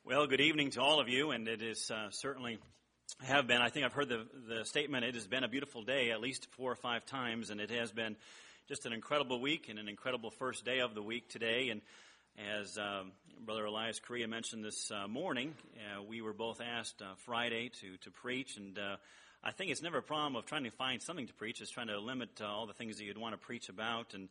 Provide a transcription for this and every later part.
Well, good evening to all of you, and it is certainly have been. I think I've heard the statement. It has been a beautiful day at least 4 or 5 times, and it has been just an incredible week and an incredible first day of the week today. And as Brother Elias Correa mentioned this morning, we were both asked Friday to preach, and I think it's never a problem of trying to find something to preach. It's trying to limit all the things that you'd want to preach about. And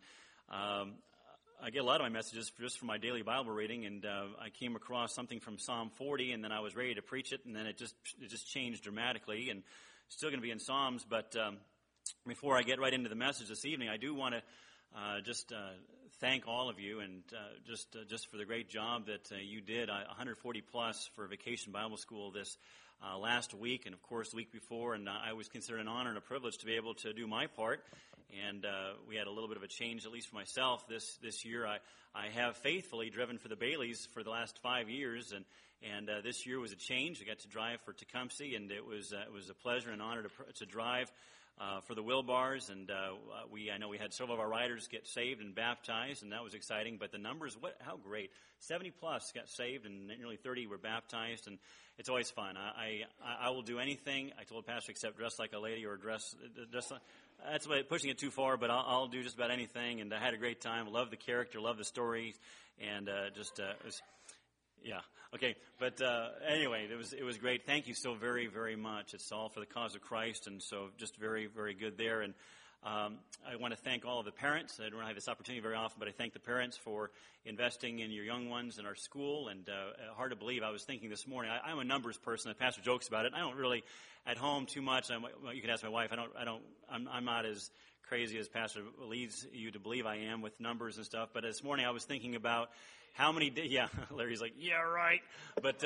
I get a lot of my messages just from my daily Bible reading, and I came across something from Psalm 40, and then I was ready to preach it, and then it just changed dramatically, and still going to be in Psalms. But before I get right into the message this evening, I do want to just thank all of you, and just for the great job that you did, 140 plus for Vacation Bible School this last week, and of course the week before, and I always consider it an honor and a privilege to be able to do my part. And we had a little bit of a change, at least for myself, this year. I have faithfully driven for the Baileys for the last 5 years, and this year was a change. I got to drive for Tecumseh, and it was a pleasure and honor to drive for the Wilbars. And I know we had several of our riders get saved and baptized, and that was exciting. But the numbers, how great! 70 plus got saved, and nearly 30 were baptized, and it's always fun. I will do anything. I told Pastor, except dress like a lady or dress like. That's pushing it too far, but I'll do just about anything. And I had a great time. Love the character, love the story, and it was, yeah, okay. But anyway, it was great. Thank you so very, very much. It's all for the cause of Christ, and so just very, very good there. And I want to thank all of the parents. I don't have this opportunity very often, but I thank the parents for investing in your young ones in our school. And hard to believe, I was thinking this morning, I'm a numbers person. The pastor jokes about it. I don't really at home too much. You can ask my wife. I'm not as crazy as Pastor leads you to believe I am with numbers and stuff. But this morning I was thinking about how many days. Yeah, Larry's like, yeah, right. But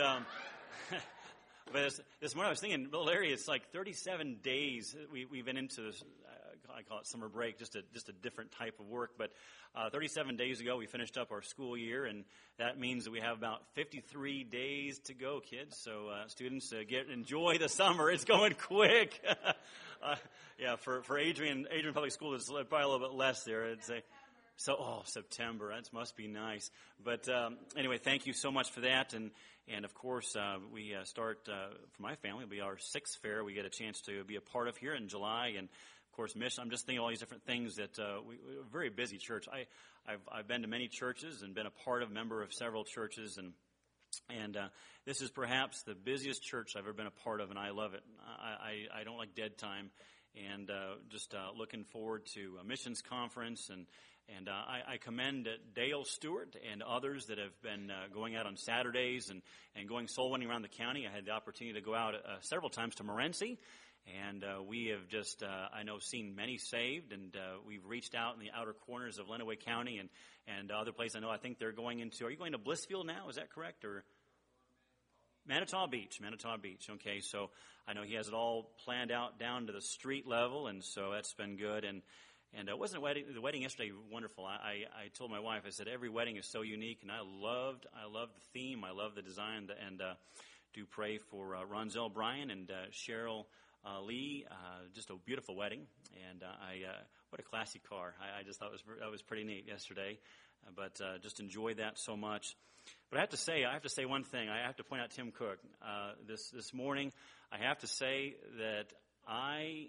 but this morning I was thinking, well, Larry, it's like 37 days we've been into this. I call it summer break, just a different type of work. But 37 days ago, we finished up our school year, and that means that we have about 53 days to go, kids. So students, enjoy the summer. It's going quick. Yeah, for Adrian Public School, it's probably a little bit less there. I'd say. So, September, that must be nice. But anyway, thank you so much for that. And of course, we start, for my family, it'll be our 6th fair we get a chance to be a part of here in July. And of course, mission. I'm just thinking of all these different things that we're a very busy church. I've been to many churches and been a member of several churches, and this is perhaps the busiest church I've ever been a part of, and I love it. I don't like dead time, and just looking forward to a missions conference, and I commend Dale Stewart and others that have been going out on Saturdays and going soul winning around the county. I had the opportunity to go out several times to Morenci. And we have just, I know, seen many saved, and we've reached out in the outer corners of Lenawee County and other places. I know, I think they're going into, are you going to Blissfield now? Is that correct? Or Manitou Beach, okay. So I know he has it all planned out down to the street level, and so that's been good. And it wasn't the wedding yesterday wonderful. I told my wife, I said, every wedding is so unique, and I love the theme, I love the design, and do pray for Ronzell Bryan and Cheryl Lee, just a beautiful wedding, and what a classy car. I just thought that was pretty neat yesterday, but just enjoyed that so much. But I have to say one thing. I have to point out Tim Cook. This morning, I have to say that I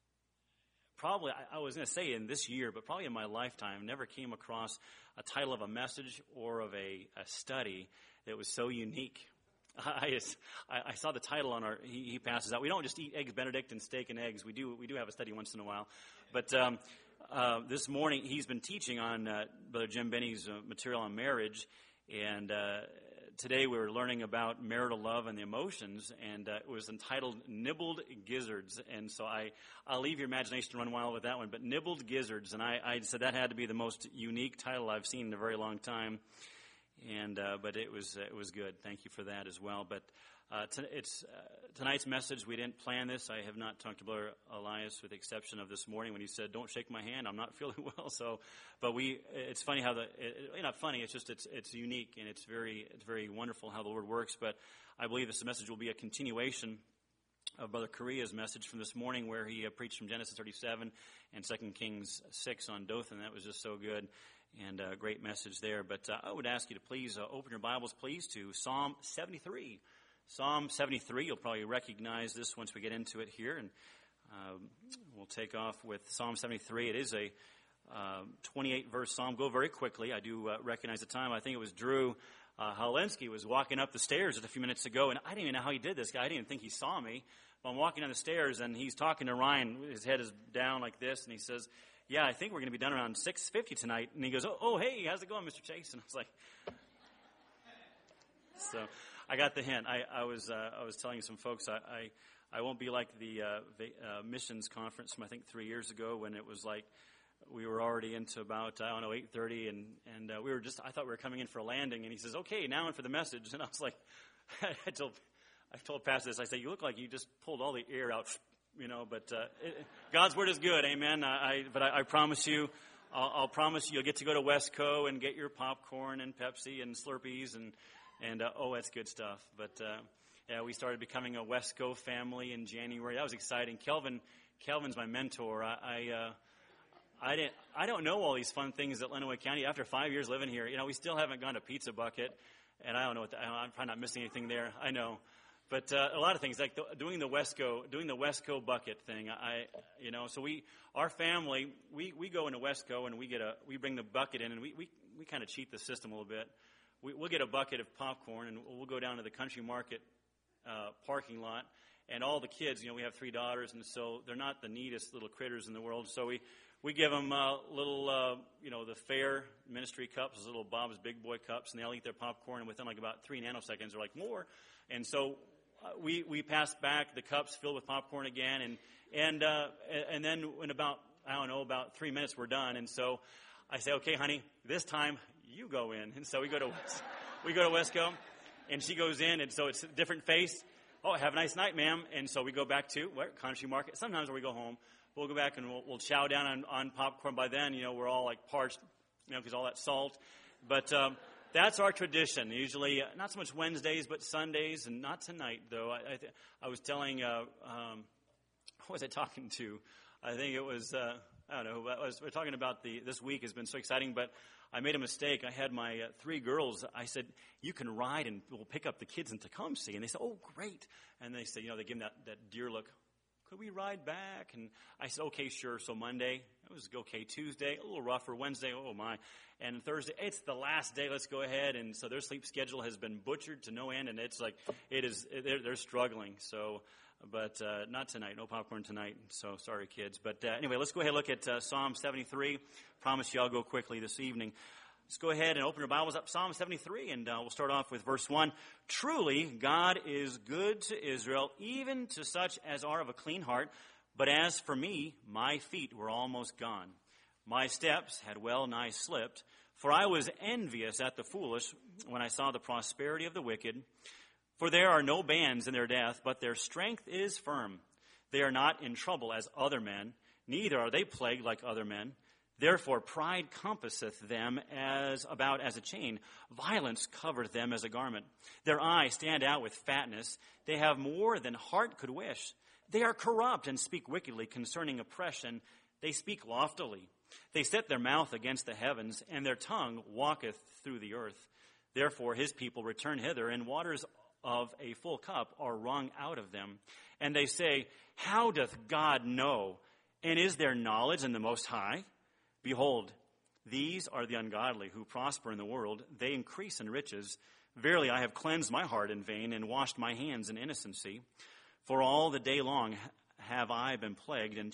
was going to say in this year, but probably in my lifetime, never came across a title of a message or of a study that was so unique. I saw the title on he passes out. We don't just eat eggs Benedict and steak and eggs. We do have a study once in a while. But this morning he's been teaching on Brother Jim Benny's material on marriage, and today we were learning about marital love and the emotions, and it was entitled Nibbled Gizzards. And so I'll leave your imagination to run wild with that one. But Nibbled Gizzards, and I said that had to be the most unique title I've seen in a very long time. And but it was good. Thank you for that as well. But tonight's message. We didn't plan this. I have not talked to Brother Elias, with the exception of this morning when he said, "Don't shake my hand. I'm not feeling well." So, but it's funny how not funny. It's just it's unique, and it's very wonderful how the Lord works. But I believe this message will be a continuation of Brother Correa's message from this morning, where he preached from Genesis 37 and 2 Kings 6 on Dothan. That was just so good. and a great message there. But I would ask you to please open your Bibles, please, to Psalm 73. Psalm 73, you'll probably recognize this once we get into it here, and we'll take off with Psalm 73. It is a 28-verse psalm. Go very quickly. I do recognize the time. I think it was Drew Halensky was walking up the stairs just a few minutes ago, and I didn't even know how he did this. I didn't even think he saw me. But I'm walking down the stairs, and he's talking to Ryan. His head is down like this, and he says, "Yeah, I think we're going to be done around 6:50 tonight." And he goes, "Oh, hey, how's it going, Mr. Chase?" And I was like, so I got the hint. I was telling some folks I won't be like the missions conference from I think 3 years ago when it was like we were already into about 8:30 and we were just I thought we were coming in for a landing, and he says, "Okay, now in for the message." And I was like, I told Pastor this. I said, "You look like you just pulled all the air out, But God's word is good, amen. But I promise you. I'll promise you, you'll get to go to Westco and get your popcorn and Pepsi and Slurpees and that's good stuff. But yeah, we started becoming a Westco family in January. That was exciting. Kelvin's my mentor. I don't know all these fun things at Lenawee County. After 5 years living here, we still haven't gone to Pizza Bucket, and I don't know I'm probably not missing anything there. I know, but a lot of things like doing the Westco bucket thing. So our family we go into Westco and we bring the bucket in, and we kind of cheat the system a little bit. We'll get a bucket of popcorn, and we'll go down to the Country Market parking lot, and all the kids, we have 3 daughters, and so they're not the neatest little critters in the world. So we give them little, the fair ministry cups, those little Bob's Big Boy cups, and they'll eat their popcorn, and within like about 3 nanoseconds, they're like, more. And so we pass back the cups filled with popcorn again, and then in about 3 minutes, we're done. And so I say, "Okay, honey, this time you go in." And so we go to Westco, and she goes in, and so it's a different face. "Oh, have a nice night, ma'am." And so we go back to Country Market. Sometimes when we go home, we'll go back and we'll chow down on popcorn. By then, we're all like parched, because all that salt. But that's our tradition. Usually, not so much Wednesdays, but Sundays, and not tonight though. I was telling, who was I talking to? I think it was I don't know. We're talking about this week has been so exciting, but I made a mistake. I had my 3 girls. I said, "You can ride, and we'll pick up the kids in Tecumseh." And they said, "Oh, great." And they said, they give them that deer look. "Could we ride back?" And I said, "Okay, sure." So Monday, it was okay. Tuesday, a little rougher. Wednesday, oh my. And Thursday, it's the last day. Let's go ahead. And so their sleep schedule has been butchered to no end, and it's like they're struggling. So, but not tonight. No popcorn tonight. So sorry, kids. But anyway, let's go ahead and look at Psalm 73. Promise you I'll go quickly this evening. Let's go ahead and open your Bibles up, Psalm 73, and we'll start off with verse 1. "Truly, God is good to Israel, even to such as are of a clean heart. But as for me, my feet were almost gone. My steps had well nigh slipped, for I was envious at the foolish when I saw the prosperity of the wicked. For there are no bands in their death, but their strength is firm. They are not in trouble as other men, neither are they plagued like other men. Therefore pride compasseth them as a chain. Violence covereth them as a garment. Their eyes stand out with fatness. They have more than heart could wish. They are corrupt and speak wickedly concerning oppression. They speak loftily. They set their mouth against the heavens, and their tongue walketh through the earth. Therefore his people return hither, and waters of a full cup are wrung out of them. And they say, How doth God know? And is there knowledge in the Most High? Behold, these are the ungodly who prosper in the world. They increase in riches. Verily, I have cleansed my heart in vain and washed my hands in innocency. For all the day long have I been plagued and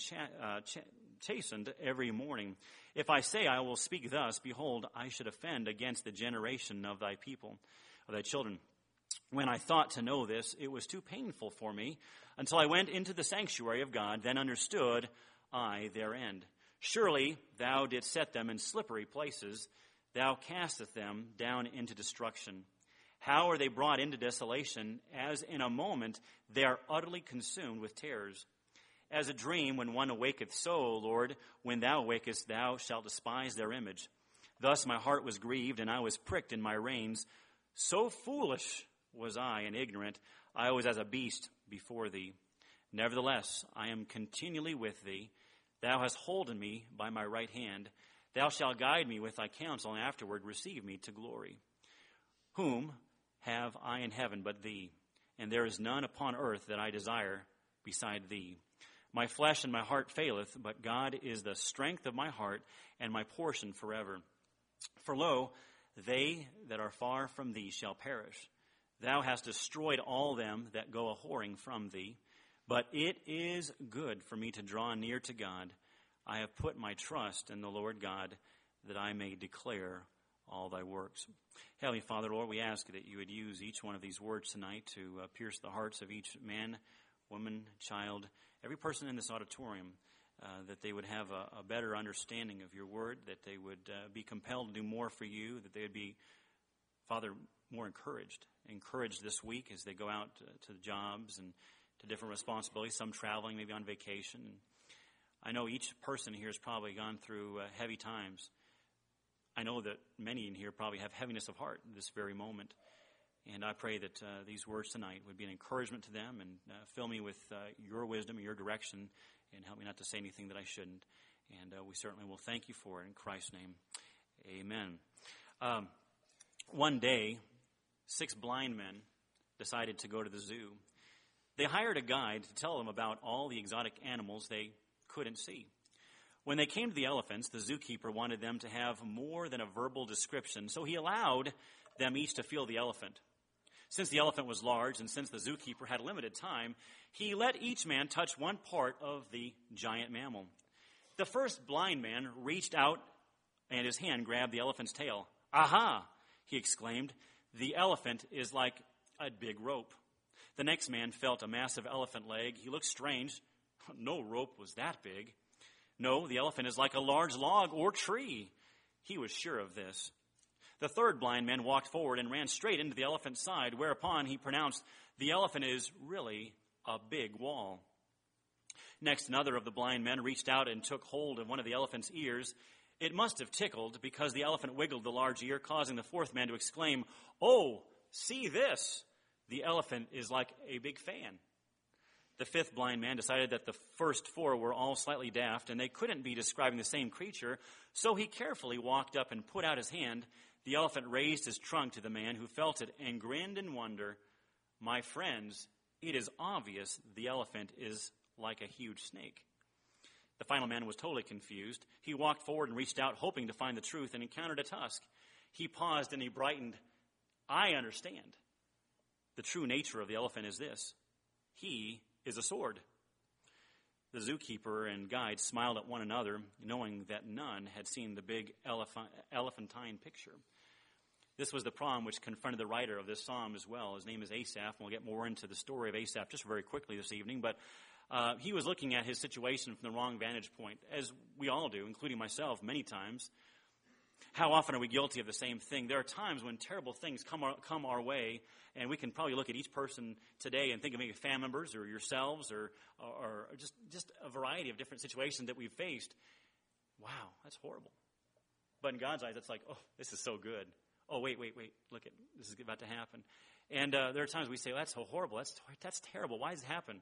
chastened every morning. If I say I will speak thus, behold, I should offend against the generation of thy people, of thy children. When I thought to know this, it was too painful for me, until I went into the sanctuary of God, then understood I their end. Surely thou didst set them in slippery places. Thou castest them down into destruction. How are they brought into desolation? As in a moment they are utterly consumed with terrors. As a dream when one awaketh, so, Lord, when thou awakest, thou shalt despise their image. Thus my heart was grieved, and I was pricked in my reins. So foolish was I and ignorant. I was as a beast before thee. Nevertheless, I am continually with thee. Thou hast holden me by my right hand. Thou shalt guide me with thy counsel, and afterward receive me to glory. Whom have I in heaven but thee? And there is none upon earth that I desire beside thee. My flesh and my heart faileth, but God is the strength of my heart and my portion forever. For lo, they that are far from thee shall perish. Thou hast destroyed all them that go a-whoring from thee. But it is good for me to draw near to God. I have put my trust in the Lord God, that I may declare all thy works. Heavenly Father, Lord, we ask that you would use each one of these words tonight to pierce the hearts of each man, woman, child, every person in this auditorium, that they would have a better understanding of your word, that they would be compelled to do more for you, that they would be, Father, more encouraged this week as they go out to the jobs and to different responsibilities, some traveling, maybe on vacation. And I know each person here has probably gone through heavy times. I know that many in here probably have heaviness of heart in this very moment. And I pray that these words tonight would be an encouragement to them and fill me with your wisdom and your direction and help me not to say anything that I shouldn't. And we certainly will thank you for it in Christ's name. Amen. One day, 6 blind men decided to go to the zoo. They hired a guide to tell them about all the exotic animals they couldn't see. When they came to the elephants, the zookeeper wanted them to have more than a verbal description, so he allowed them each to feel the elephant. Since the elephant was large and since the zookeeper had limited time, he let each man touch one part of the giant mammal. The first blind man reached out and his hand grabbed the elephant's tail. "Aha!" he exclaimed. "The elephant is like a big rope." The next man felt a massive elephant leg. He looked strange. No rope was that big. "No, the elephant is like a large log or tree." He was sure of this. The third blind man walked forward and ran straight into the elephant's side, whereupon he pronounced, "The elephant is really a big wall." Next, another of the blind men reached out and took hold of one of the elephant's ears. It must have tickled, because the elephant wiggled the large ear, causing the fourth man to exclaim, "Oh, see this! The elephant is like a big fan." The fifth blind man decided that the first 4 were all slightly daft, and they couldn't be describing the same creature, so he carefully walked up and put out his hand. The elephant raised his trunk to the man, who felt it and grinned in wonder. "My friends, it is obvious the elephant is like a huge snake." The final man was totally confused. He walked forward and reached out, hoping to find the truth, and encountered a tusk. He paused and he brightened. "I understand. The true nature of the elephant is this: he is a sword." The zookeeper and guide smiled at one another, knowing that none had seen the big elephantine picture. This was the problem which confronted the writer of this psalm as well. His name is Asaph, and we'll get more into the story of Asaph just very quickly this evening. But he was looking at his situation from the wrong vantage point, as we all do, including myself, many times. How often are we guilty of the same thing? There are times when terrible things come our way, and we can probably look at each person today and think of maybe family members or yourselves or just a variety of different situations that we've faced. Wow, that's horrible. But in God's eyes, it's like, oh, this is so good. Oh, wait, look, this is about to happen. And there are times we say, well, that's so horrible, that's terrible, why does it happen?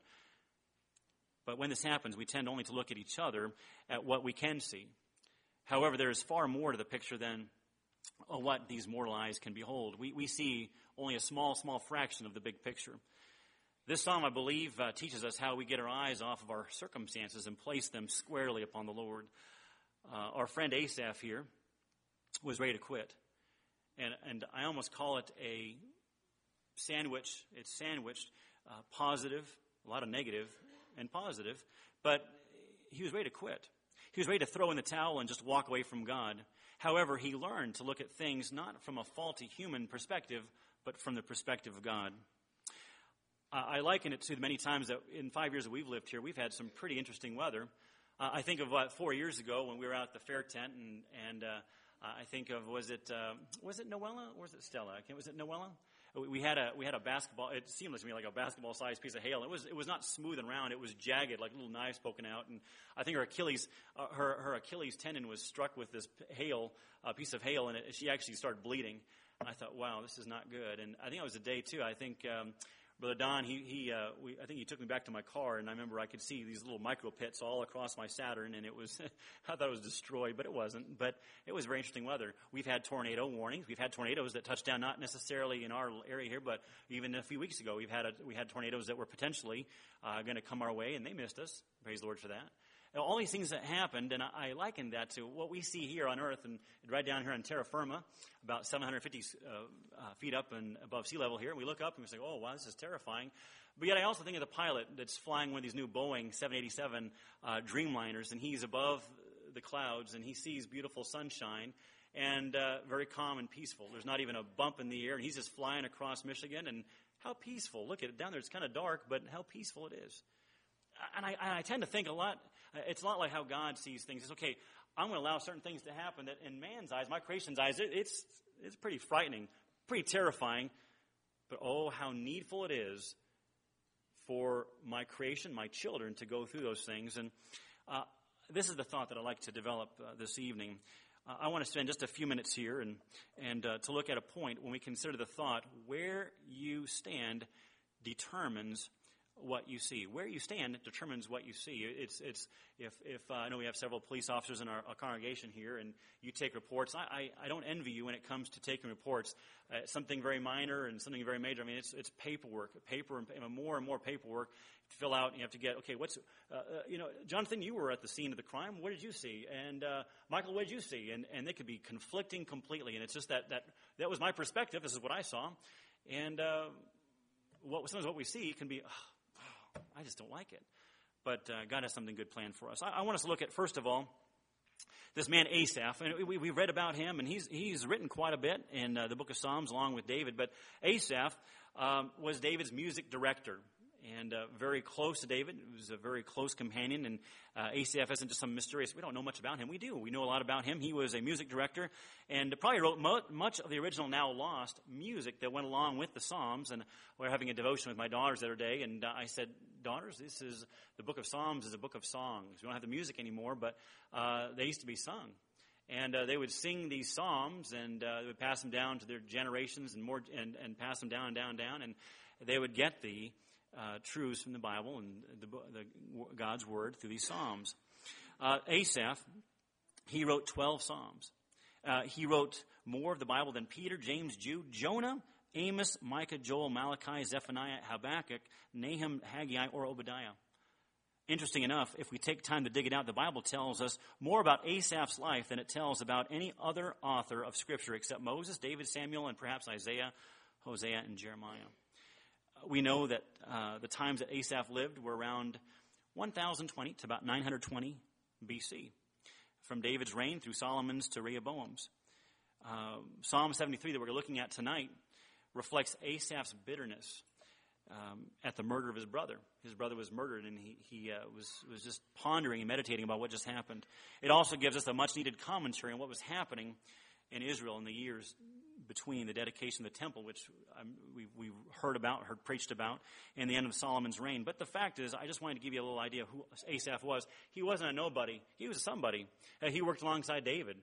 But when this happens, we tend only to look at each other, at what we can see. However, there is far more to the picture than what these mortal eyes can behold. We see only a small fraction of the big picture. This psalm, I believe, teaches us how we get our eyes off of our circumstances and place them squarely upon the Lord. Our friend Asaph here was ready to quit. And I almost call it a sandwich. It's sandwiched, positive, a lot of negative and positive, but he was ready to quit. He was ready to throw in the towel and just walk away from God. However, he learned to look at things not from a faulty human perspective, but from the perspective of God. I liken it to the many times that in 5 years that we've lived here, we've had some pretty interesting weather. I think of 4 years ago when we were out at the fair tent, and I think of, was it Noella or was it Stella? Was it Noella? We had a basketball. It seemed to me like a basketball-sized piece of hail. It was not smooth and round. It was jagged, like little knives poking out. And I think her Achilles tendon was struck with this piece of hail, and she actually started bleeding. And I thought, wow, this is not good. And I think it was a day too. I think Brother Don, I think he took me back to my car, and I remember I could see these little micro pits all across my Saturn, and it was, I thought it was destroyed, but it wasn't. But it was very interesting weather. We've had tornado warnings. We've had tornadoes that touched down, not necessarily in our area here, but even a few weeks ago, we had tornadoes that were potentially going to come our way, and they missed us. Praise the Lord for that. All these things that happened, and I liken that to what we see here on Earth, and right down here on terra firma, about 750 feet up and above sea level here. And we look up and we say, oh, wow, this is terrifying. But yet I also think of the pilot that's flying one of these new Boeing 787 Dreamliners, and he's above the clouds, and he sees beautiful sunshine and very calm and peaceful. There's not even a bump in the air, and he's just flying across Michigan, and how peaceful. Look at it down there. It's kind of dark, but how peaceful it is. And I tend to think a lot, it's a lot like how God sees things. It's okay, I'm going to allow certain things to happen that in man's eyes, my creation's eyes, it's pretty frightening, pretty terrifying. But oh, how needful it is for my creation, my children, to go through those things. And this is the thought that I'd like to develop this evening. I want to spend just a few minutes here and to look at a point when we consider the thought, where you stand determines what you see. Where you stand determines what you see. If I know we have several police officers in our congregation here, and you take reports. I don't envy you when it comes to taking reports. Something very minor and something very major. I mean, it's paperwork, and more and more paperwork to fill out. And you have to get, okay, Jonathan, you were at the scene of the crime. What did you see? And Michael, what did you see? And they could be conflicting completely. And it's just that was my perspective. This is what I saw. And sometimes what we see can be, I just don't like it. But God has something good planned for us. I want us to look at, first of all, this man Asaph. And we read about him, and he's written quite a bit in the book of Psalms along with David. But Asaph was David's music director, and very close to David. He was a very close companion. And Asaph isn't just some mysterious, we don't know much about him. We do. We know a lot about him. He was a music director and probably wrote much of the original, now lost, music that went along with the Psalms. And we were having a devotion with my daughters the other day, and I said, daughters, the book of Psalms is a book of songs. We don't have the music anymore, but they used to be sung. And they would sing these psalms, and they would pass them down to their generations and pass them down, and they would get the truths from the Bible and God's Word through these psalms. Asaph, he wrote 12 psalms. He wrote more of the Bible than Peter, James, Jude, Jonah, Amos, Micah, Joel, Malachi, Zephaniah, Habakkuk, Nahum, Haggai, or Obadiah. Interesting enough, if we take time to dig it out, the Bible tells us more about Asaph's life than it tells about any other author of Scripture except Moses, David, Samuel, and perhaps Isaiah, Hosea, and Jeremiah. We know that the times that Asaph lived were around 1020 to about 920 BC, from David's reign through Solomon's to Rehoboam's. Psalm 73 that we're looking at tonight reflects Asaph's bitterness at the murder of his brother. His brother was murdered, and he was just pondering and meditating about what just happened. It also gives us a much-needed commentary on what was happening in Israel in the years between the dedication of the temple, which we heard preached about, and the end of Solomon's reign. But the fact is, I just wanted to give you a little idea of who Asaph was. He wasn't a nobody. He was somebody. He worked alongside David.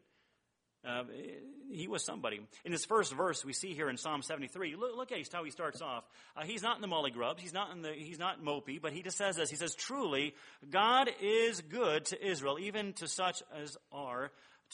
He was somebody. In this first verse we see here in Psalm 73, look at how he starts off. He's not in the mully grubs. He's not mopey, but he just says this. He says, truly, God is good to Israel, even to such as are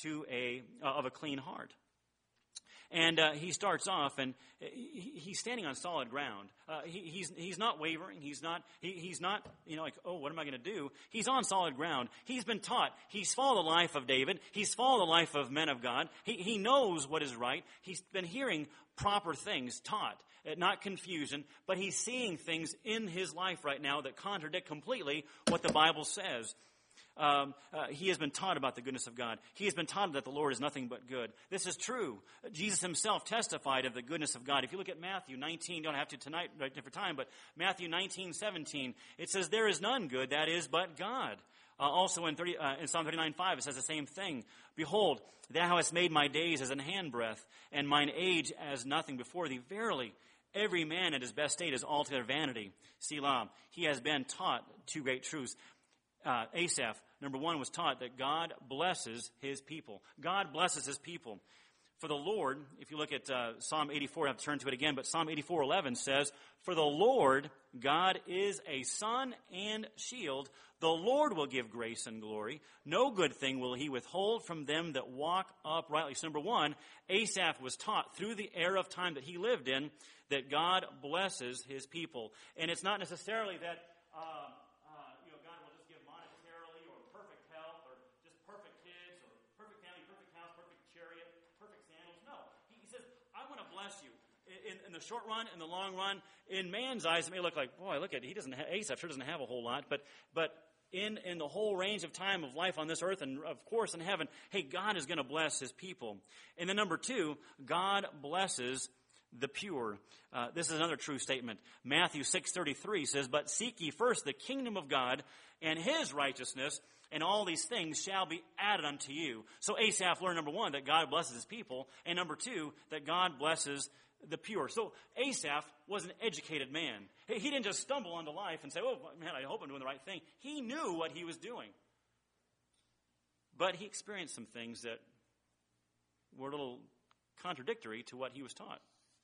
of a clean heart. And he starts off, and he's standing on solid ground. He's not wavering. He's not like, oh, what am I going to do? He's on solid ground. He's been taught. He's followed the life of David. He's followed the life of men of God. He knows what is right. He's been hearing proper things taught, not confusion, but he's seeing things in his life right now that contradict completely what the Bible says. He has been taught about the goodness of God. He has been taught that the Lord is nothing but good. This is true. Jesus himself testified of the goodness of God. If you look at Matthew 19, you don't have to tonight, right, different time, but Matthew 19:17, it says, there is none good, that is, but God. Also in Psalm 39:5, it says the same thing. Behold, thou hast made my days as an handbreadth, and mine age as nothing before thee. Verily, every man at his best state is altogether vanity. Selah. He has been taught two great truths. Asaph, number one, was taught that God blesses his people. God blesses his people. For the Lord, if you look at Psalm 84, I have to turn to it again, but Psalm 84:11 says, "For the Lord God is a sun and shield. The Lord will give grace and glory. No good thing will he withhold from them that walk uprightly." So number one, Asaph was taught through the era of time that he lived in that God blesses his people. And it's not necessarily that God will just give monetarily or perfect health or just perfect kids or perfect family, perfect house, perfect chariot, perfect sandals. No. He says, I want to bless you. In the short run, in the long run, in man's eyes, it may look like, boy, look at Asaph sure doesn't have a whole lot, but in the whole range of time of life on this earth and, of course, in heaven, hey, God is going to bless his people. And then number two, God blesses the pure. This is another true statement. Matthew 6:33 says, "But seek ye first the kingdom of God and his righteousness, and all these things shall be added unto you." So Asaph learned, number one, that God blesses his people, and number two, that God blesses the pure. So Asaph was an educated man. He didn't just stumble onto life and say, "Oh, man, I hope I'm doing the right thing." He knew what he was doing. But he experienced some things that were a little contradictory to what he was taught.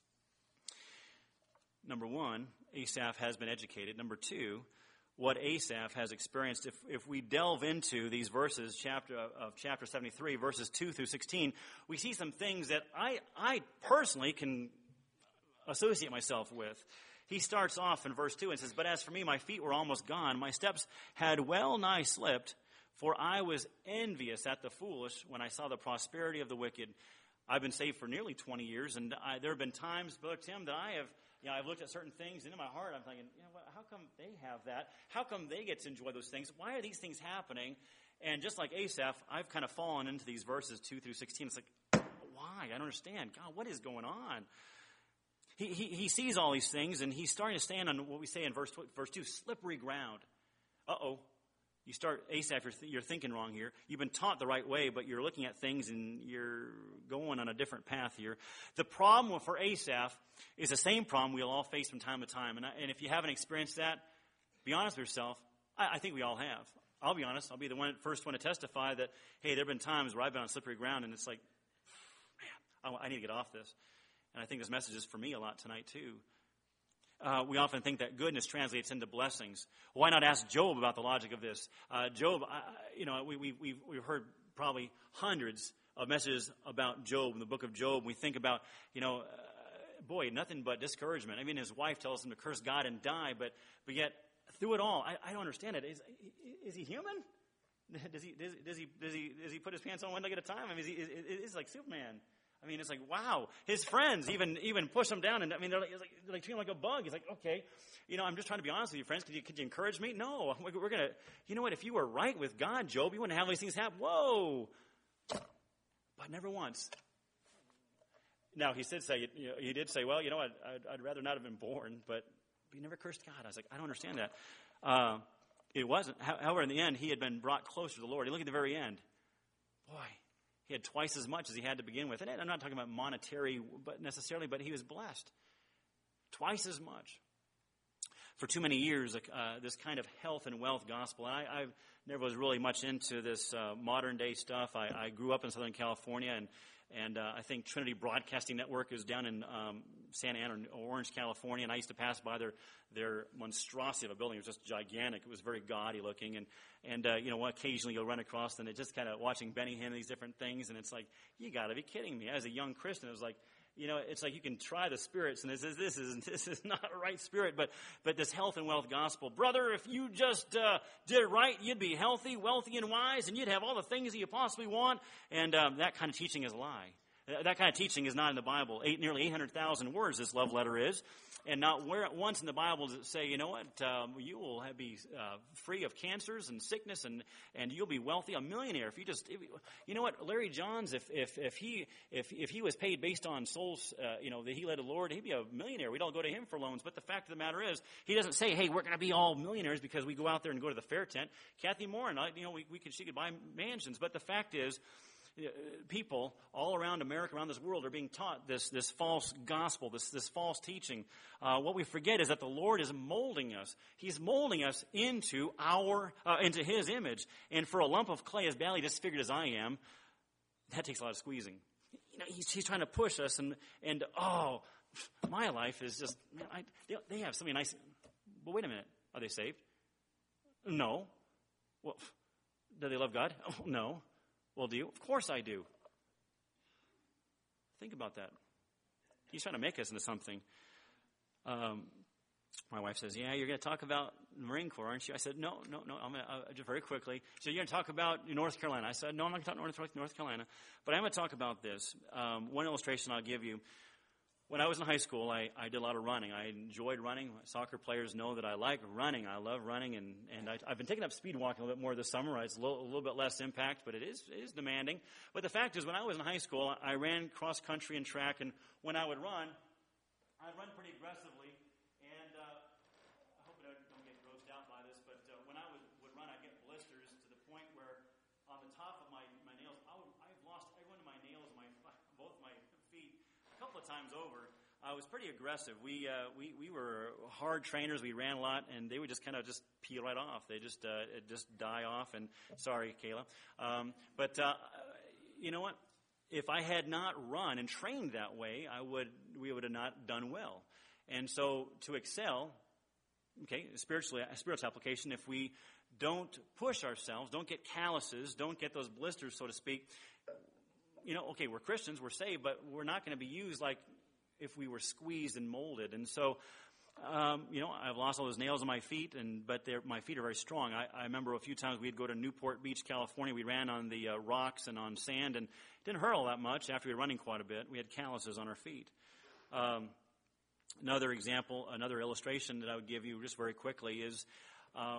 Number one, Asaph has been educated. Number two, what Asaph has experienced, if we delve into these verses, chapter 73, verses 2 through 16, we see some things that I personally can associate myself with. He starts off in verse 2 and says, "But as for me, my feet were almost gone. My steps had well nigh slipped, for I was envious at the foolish when I saw the prosperity of the wicked." I've been saved for nearly 20 years, and there have been times, Brother Tim, that I've looked at certain things, and in my heart I'm thinking, how come they have that? How come they get to enjoy those things? Why are these things happening? And just like Asaph, I've kind of fallen into these verses 2 through 16. It's like, why? I don't understand. God, what is going on? He sees all these things, and he's starting to stand on what we say in verse 2, slippery ground. You start, Asaph, you're thinking wrong here. You've been taught the right way, but you're looking at things and you're going on a different path here. The problem for Asaph is the same problem we'll all face from time to time. And if you haven't experienced that, be honest with yourself. I think we all have. I'll be honest. I'll be the first one to testify that, hey, there have been times where I've been on slippery ground, and it's like, man, I need to get off this. And I think this message is for me a lot tonight, too. We often think that goodness translates into blessings. Why not ask Job about the logic of this? Job, we've heard probably hundreds of messages about Job in the book of Job. We think about, nothing but discouragement. I mean, his wife tells him to curse God and die, but yet through it all, I don't understand it. Is he human? Does he put his pants on one leg at a time? I mean, is like Superman. I mean, it's like, wow. His friends even push him down, and I mean, they're like treating him like a bug. He's like, okay, I'm just trying to be honest with you, friends. Could you encourage me? No, we're gonna. You know what? If you were right with God, Job, you wouldn't have these things happen. Whoa, but never once. Now he did say, well, I'd rather not have been born, but he never cursed God. I was like, I don't understand that. It wasn't. However, in the end, he had been brought closer to the Lord. You look at the very end, boy. He had twice as much as he had to begin with. And I'm not talking about monetary but he was blessed. Twice as much. For too many years, this kind of health and wealth gospel. And I never was really much into this modern day stuff. I grew up in Southern California, and I think Trinity Broadcasting Network is down in Santa Ana, Orange, California. And I used to pass by their monstrosity of a building. It was just gigantic. It was very gaudy looking. And occasionally you'll run across and it's just kind of watching Benny Hinn and these different things. And it's like, you got to be kidding me. As a young Christian, it was like, it's like you can try the spirits, and this is not a right spirit, but this health and wealth gospel. Brother, if you just did it right, you'd be healthy, wealthy, and wise, and you'd have all the things that you possibly want. And that kind of teaching is a lie. That kind of teaching is not in the Bible. Nearly 800,000 words this love letter is. And not once in the Bible does it say, you will be free of cancers and sickness, and you'll be wealthy, a millionaire. Larry Johns, if he was paid based on souls, that he led the Lord, he'd be a millionaire. We'd all go to him for loans. But the fact of the matter is, he doesn't say, hey, we're going to be all millionaires because we go out there and go to the fair tent. Kathy Moore and she could buy mansions. But the fact is, people all around America, around this world, are being taught this false gospel, this false teaching. What we forget is that the Lord is molding us. He's molding us into His image. And for a lump of clay as badly disfigured as I am, that takes a lot of squeezing. he's trying to push us, and my life is just, they have something nice. But wait a minute, are they saved? No. Well, do they love God? Oh, no. Well, do you? Of course I do. Think about that. He's trying to make us into something. My wife says, yeah, you're going to talk about the Marine Corps, aren't you? I said, no, I'm going to, just very quickly. She said, you're going to talk about North Carolina. I said, no, I'm not going to talk North Carolina, but I'm going to talk about this. One illustration I'll give you. When I was in high school, I did a lot of running. I enjoyed running. Soccer players know that I like running. I love running, and I've been taking up speed walking a little bit more this summer. It's a little bit less impact, but it is demanding. But the fact is, when I was in high school, I ran cross country and track, and when I would run, I'd run pretty aggressively. And I hope I don't get grossed out by this, but when I would run, I'd get blisters to the point where on the top of my nails, I've lost every one of my nails, both my feet, a couple of times over. I was pretty aggressive. We were hard trainers. We ran a lot, and they would just kind of just peel right off. They just die off. And sorry, Kayla, but you know what? If I had not run and trained that way, we would have not done well. And so to excel, okay, spiritual application, if we don't push ourselves, don't get calluses, don't get those blisters, so to speak, okay, we're Christians, we're saved, but we're not going to be used like if we were squeezed and molded. And so, I've lost all those nails on my feet, but my feet are very strong. I remember a few times we'd go to Newport Beach, California. We ran on the rocks and on sand, and it didn't hurt all that much after we were running quite a bit. We had calluses on our feet. Another example, another illustration that I would give you just very quickly is I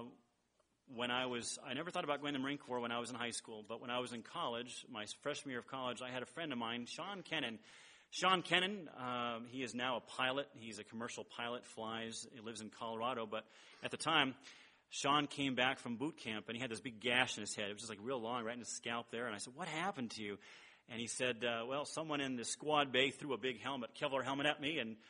never thought about going to the Marine Corps when I was in high school, but when I was in college, my freshman year of college, I had a friend of mine, Sean Kennan. Sean Kennan, he is now a pilot. He's a commercial pilot, he lives in Colorado, but at the time, Sean came back from boot camp, and he had this big gash in his head. It was just like real long, right in his scalp there, and I said, what happened to you? And he said, someone in the squad bay threw a big Kevlar helmet at me, and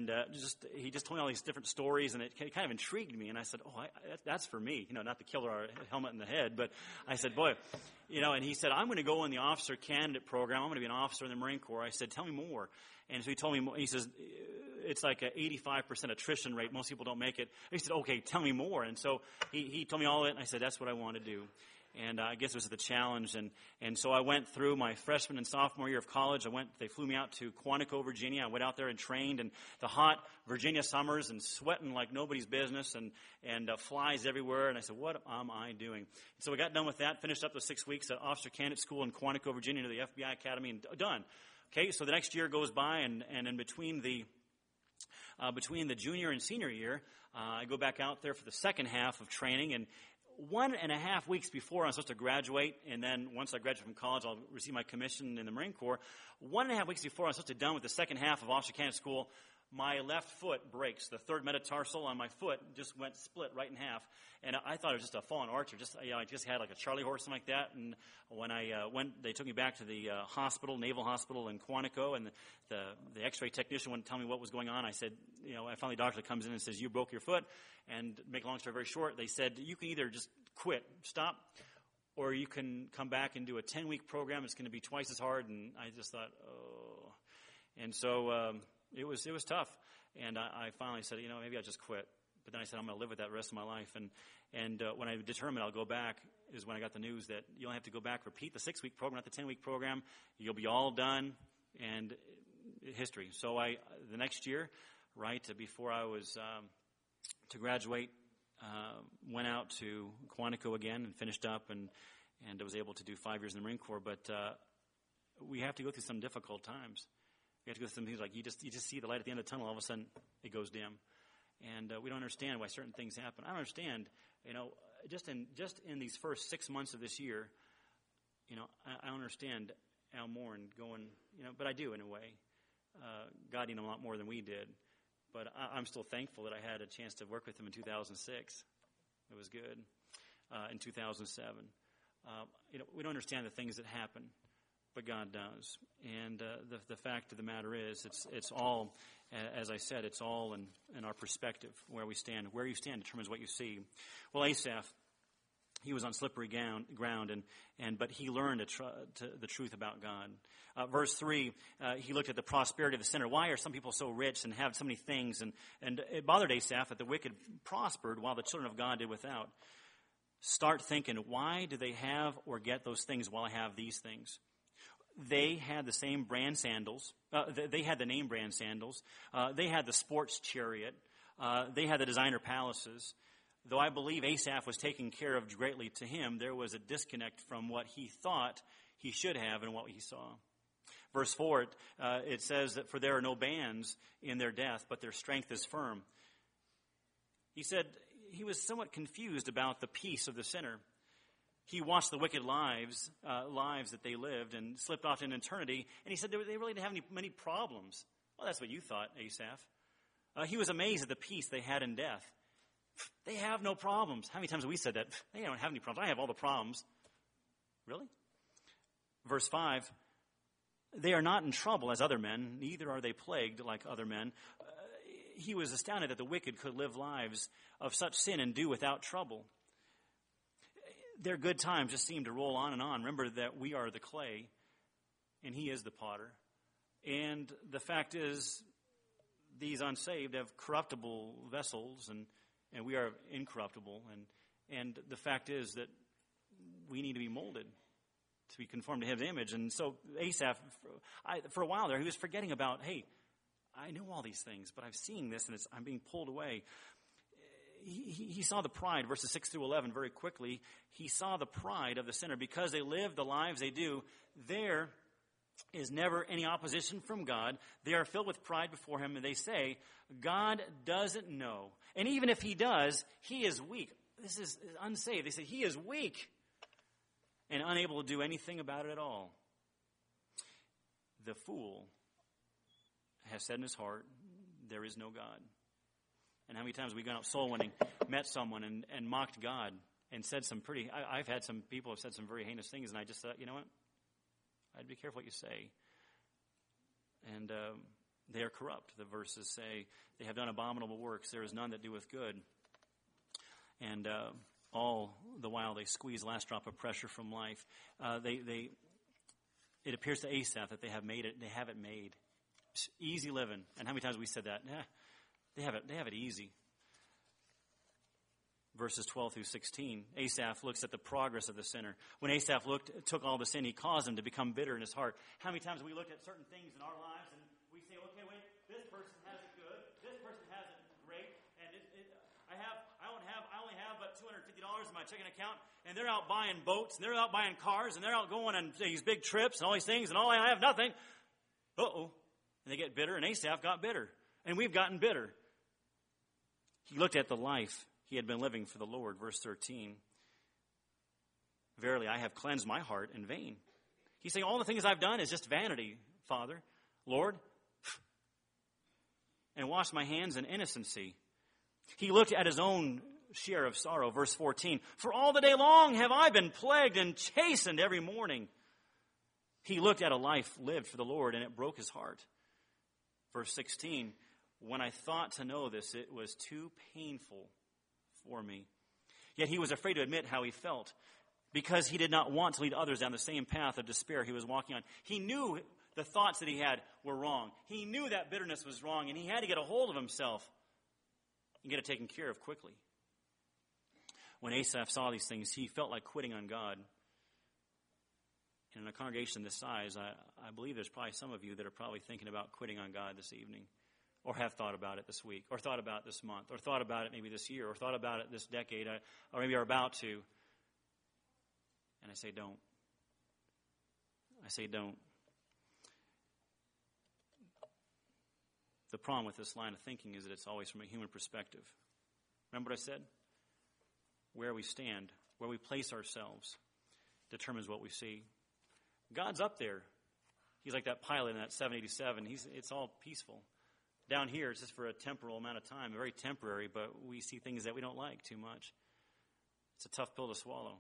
he just told me all these different stories, and it kind of intrigued me. And I said, that's for me, not the killer helmet in the head. But I said, boy, and he said, I'm going to go in the officer candidate program. I'm going to be an officer in the Marine Corps. I said, tell me more. And so he told me more. He says, it's like an 85% attrition rate. Most people don't make it. And he said, okay, tell me more. And so he told me all of it, and I said, that's what I want to do. And I guess it was the challenge. And so I went through my freshman and sophomore year of college. They flew me out to Quantico, Virginia. I went out there and trained in the hot Virginia summers and sweating like nobody's business and flies everywhere. And I said, what am I doing? So we got done with that, finished up the 6 weeks at Officer Candidate School in Quantico, Virginia, to the FBI Academy, and done. Okay, so the next year goes by, and in between the junior and senior year, I go back out there for the second half of training, and 1.5 weeks before I'm supposed to graduate, and then once I graduate from college, I'll receive my commission in the Marine Corps. 1.5 weeks before I'm supposed to be done with the second half of Officer Candidate School, my left foot breaks. The third metatarsal on my foot just went split right in half. And I thought it was just a fallen archer. I just had like a Charlie horse, something like that. And when I went, they took me back to the Naval Hospital in Quantico, and the X-ray technician wouldn't tell me what was going on. I said, finally the doctor comes in and says, you broke your foot. And to make a long story very short, they said, you can either just quit, stop, or you can come back and do a 10-week program. It's going to be twice as hard. And I just thought, oh. And so it was tough. And I finally said, maybe I'll just quit. But then I said, I'm going to live with that the rest of my life. And when I determined I'll go back is when I got the news that you don't have to go back, repeat the 6-week program, not the 10-week program. You'll be all done, and history. So the next year, right before I was to graduate, went out to Quantico again and finished up, and I was able to do 5 years in the Marine Corps. But we have to go through some difficult times. We have to go through some things like you just see the light at the end of the tunnel. All of a sudden, it goes dim. And we don't understand why certain things happen. I don't understand, just in these first 6 months of this year, I don't understand Al Moore going, but I do in a way. God knew him a lot more than we did. But I'm still thankful that I had a chance to work with him in 2006. It was good. In 2007. We don't understand the things that happen, but God does. And the fact of the matter is, it's all, as I said, it's all in our perspective, where we stand. Where you stand determines what you see. Well, Asaph, he was on slippery ground, but he learned the truth about God. Verse 3, he looked at the prosperity of the sinner. Why are some people so rich and have so many things? And it bothered Asaph that the wicked prospered while the children of God did without. Start thinking, why do they have or get those things while I have these things? They had the same brand sandals. They had the name brand sandals. They had the sports chariot. They had the designer palaces. Though I believe Asaph was taken care of greatly to him, there was a disconnect from what he thought he should have and what he saw. Verse 4, it says that for there are no bands in their death, but their strength is firm. He said he was somewhat confused about the peace of the sinner. He watched the wicked lives that they lived and slipped off in eternity, and he said they really didn't have many problems. Well, that's what you thought, Asaph. He was amazed at the peace they had in death. They have no problems. How many times have we said that? They don't have any problems. I have all the problems. Really? Verse 5, they are not in trouble as other men, neither are they plagued like other men. He was astounded that the wicked could live lives of such sin and do without trouble. Their good times just seem to roll on and on. Remember that we are the clay, and he is the potter. And the fact is, these unsaved have corruptible vessels, and we are incorruptible. And the fact is that we need to be molded to be conformed to his image. And so Asaph, for a while there, he was forgetting about, hey, I know all these things, but I've seen this, and I'm being pulled away. He saw the pride, verses 6 through 11, very quickly. He saw the pride of the sinner. Because they live the lives they do, there is never any opposition from God. They are filled with pride before him, and they say, God doesn't know. And even if he does, he is weak. This is unsaved. They say, he is weak and unable to do anything about it at all. The fool has said in his heart, there is no God. And how many times have we gone out soul winning, met someone and mocked God and said some I've had some people have said some very heinous things, and I just thought, you know what? I'd be careful what you say. And they are corrupt. The verses say, they have done abominable works. There is none that doeth good. And all the while they squeeze the last drop of pressure from life. It appears to Asaph that they have made it. They have it made. It's easy living. And how many times have we said that? They have it easy. Verses 12 through 16, Asaph looks at the progress of the sinner. When Asaph took all the sin, he caused him to become bitter in his heart. How many times have we looked at certain things in our lives and we say, okay, wait, this person has it good, this person has it great, and I only have but $250 in my checking account, and they're out buying boats, and they're out buying cars, and they're out going on these big trips and all these things, and all I have nothing. Uh-oh. And they get bitter, and Asaph got bitter, and we've gotten bitter. He looked at the life he had been living for the Lord. Verse 13. Verily, I have cleansed my heart in vain. He's saying, all the things I've done is just vanity, Father, Lord, and washed my hands in innocency. He looked at his own share of sorrow. Verse 14. For all the day long have I been plagued and chastened every morning. He looked at a life lived for the Lord, and it broke his heart. Verse 16. When I thought to know this, it was too painful for me. Yet he was afraid to admit how he felt, because he did not want to lead others down the same path of despair he was walking on. He knew the thoughts that he had were wrong. He knew that bitterness was wrong, and he had to get a hold of himself and get it taken care of quickly. When Asaph saw these things, he felt like quitting on God. And in a congregation this size, I believe there's probably some of you that are probably thinking about quitting on God this evening, or have thought about it this week, or thought about it this month, or thought about it maybe this year, or thought about it this decade, or maybe are about to. And I say, don't. I say, don't. The problem with this line of thinking is that it's always from a human perspective. Remember what I said? Where we stand, where we place ourselves, determines what we see. God's up there. He's like that pilot in that 787. It's all peaceful. Down here, it's just for a temporal amount of time, very temporary, but we see things that we don't like too much. It's a tough pill to swallow.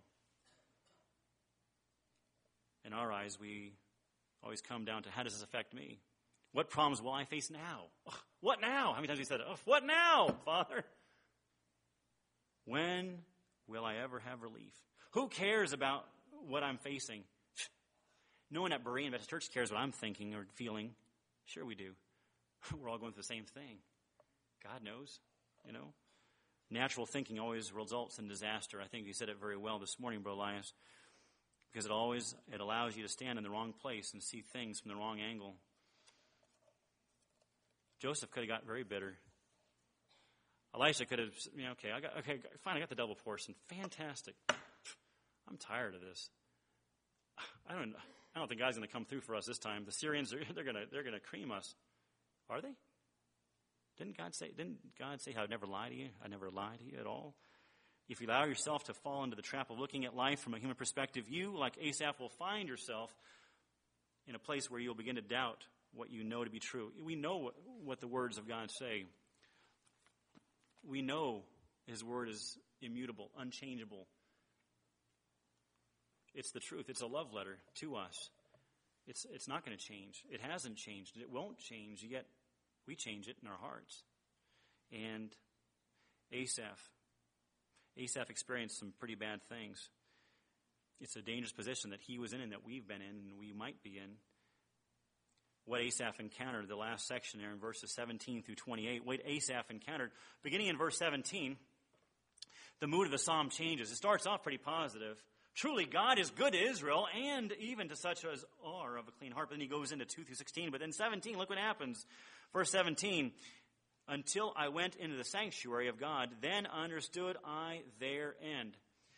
In our eyes, we always come down to, how does this affect me? What problems will I face now? What now? How many times have we said, what now, Father? When will I ever have relief? Who cares about what I'm facing? No one at Berean Baptist Church cares what I'm thinking or feeling. Sure we do. We're all going through the same thing. God knows, Natural thinking always results in disaster. I think you said it very well this morning, Bro Elias, because it allows you to stand in the wrong place and see things from the wrong angle. Joseph could have got very bitter. Elisha could have, fine, I got the double portion. Fantastic. I'm tired of this. I don't think God's going to come through for us this time. The Syrians, they're going to cream us. Are they? Didn't God say, I'd never lie to you? I never lied to you at all? If you allow yourself to fall into the trap of looking at life from a human perspective, you, like Asaph, will find yourself in a place where you'll begin to doubt what you know to be true. We know what the words of God say. We know His word is immutable, unchangeable. It's the truth. It's a love letter to us. It's not going to change. It hasn't changed. It won't change, yet we change it in our hearts. And Asaph experienced some pretty bad things. It's a dangerous position that he was in and that we've been in and we might be in. What Asaph encountered, the last section there in verses 17 through 28, what Asaph encountered, beginning in verse 17, the mood of the psalm changes. It starts off pretty positive. Truly, God is good to Israel, and even to such as are of a clean heart. But then he goes into 2 through 16. But then 17, look what happens. Verse 17, until I went into the sanctuary of God, then understood I their end.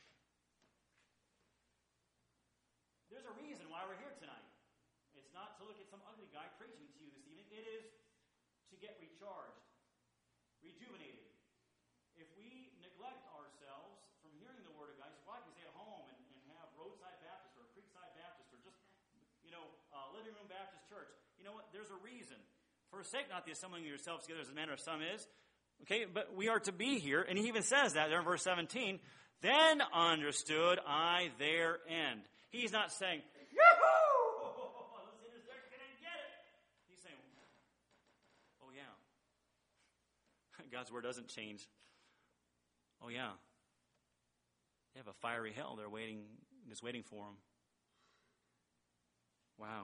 There's a reason why we're here tonight. It's not to look at some ugly guy preaching to you this evening. It is to get recharged, rejuvenated. If we neglect ourselves from hearing the Word of God, why can we stay at home and have Roadside Baptist or Creekside Baptist or just, Living Room Baptist Church? You know what? There's a reason. Forsake not the assembling of yourselves together as the manner of some is. Okay, but we are to be here. And he even says that there in verse 17. Then understood I their end. He's not saying, Yoo-hoo! The sinners, they're going to get it. He's saying, oh yeah. God's word doesn't change. Oh yeah. They have a fiery hell that's waiting for them. Wow.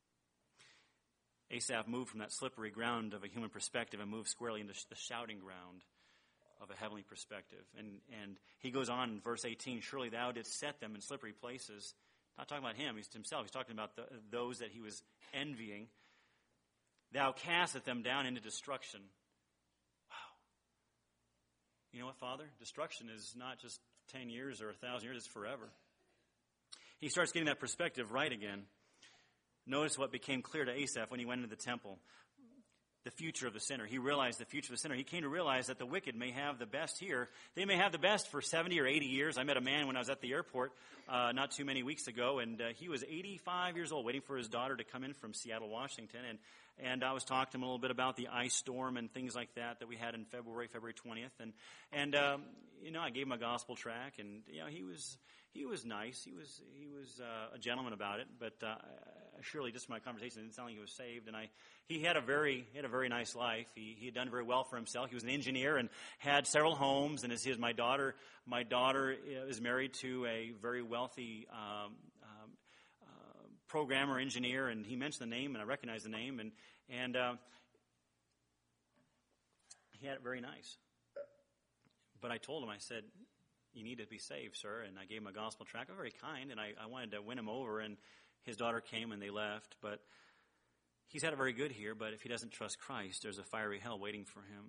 Asaph moved from that slippery ground of a human perspective and moved squarely into the shouting ground of a heavenly perspective. And he goes on in verse 18, surely thou didst set them in slippery places. Not talking about him, he's himself. He's talking about those that he was envying. Thou castest them down into destruction. Wow. You know what, Father? Destruction is not just 10 years or 1,000 years, it's forever. He starts getting that perspective right again. Notice what became clear to Asaph when he went into the temple. The future of the sinner. He realized the future of the sinner. He came to realize that the wicked may have the best here. They may have the best for 70 or 80 years. I met a man when I was at the airport not too many weeks ago, and he was 85 years old, waiting for his daughter to come in from Seattle, Washington. And I was talking to him a little bit about the ice storm and things like that we had in February 20th. And I gave him a gospel track, and he was nice. He was a gentleman about it, but surely just from my conversation, it didn't sound like he was saved. And he had a very nice life. He had done very well for himself. He was an engineer and had several homes. And my daughter is married to a very wealthy programmer, engineer, and he mentioned the name, and I recognized the name, and he had it very nice. But I told him, I said, you need to be saved, sir. And I gave him a gospel tract. I'm very kind, and I wanted to win him over, and his daughter came and they left. But he's had it very good here, but if he doesn't trust Christ, there's a fiery hell waiting for him.